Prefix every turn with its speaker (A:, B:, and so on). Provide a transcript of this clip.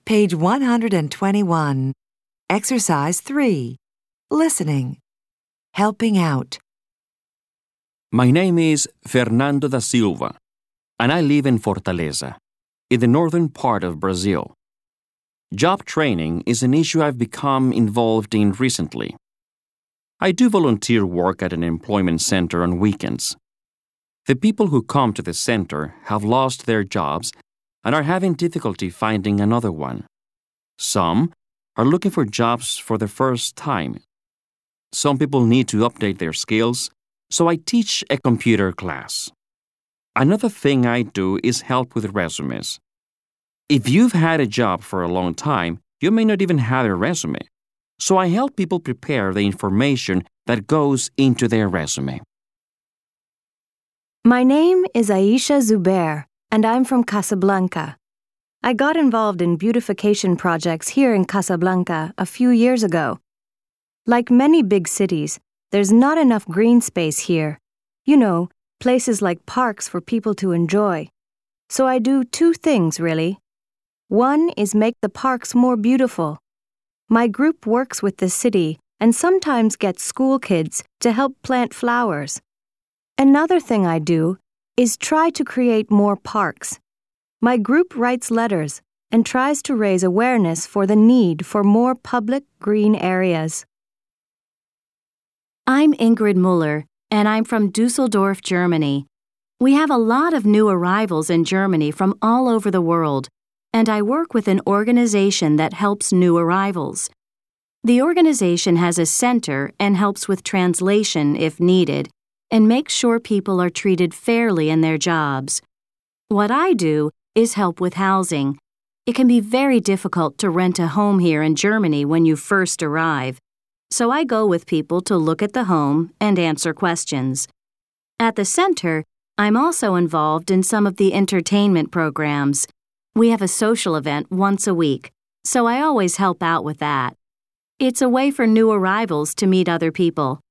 A: Page 121. Exercise 3. Listening. Helping out.
B: My name is Fernando da Silva, and I live in Fortaleza, in the northern part of Brazil. Job training is an issue I've become involved in recently. I do volunteer work at an employment center on weekends. The people who come to the center have lost their jobs and are having difficulty finding another one. Some are looking for jobs for the first time. Some people need to update their skills, so I teach a computer class. Another thing I do is help with resumes. If you've had a job for a long time, you may not even have a resume. So I help people prepare the information that goes into their resume.
C: My name is Aisha Zubair, and I'm from Casablanca. I got involved in beautification projects here in Casablanca a few years ago. Like many big cities, there's not enough green space here. You know, places like parks for people to enjoy. So I do two things, really. One is make the parks more beautiful. My group works with the city and sometimes gets school kids to help plant flowers. Another thing I do is try to create more parks. My group writes letters and tries to raise awareness for the need for more public green areas.
D: I'm Ingrid Muller, and I'm from Dusseldorf, Germany. We have a lot of new arrivals in Germany from all over the world, and I work with an organization that helps new arrivals. The organization has a center and helps with translation if needed, and makes sure people are treated fairly in their jobs. What I do is help with housing. It can be very difficult to rent a home here in Germany when you first arrive. So I go with people to look at the home and answer questions. At the center, I'm also involved in some of the entertainment programs. We have a social event once a week, so I always help out with that. It's a way for new arrivals to meet other people.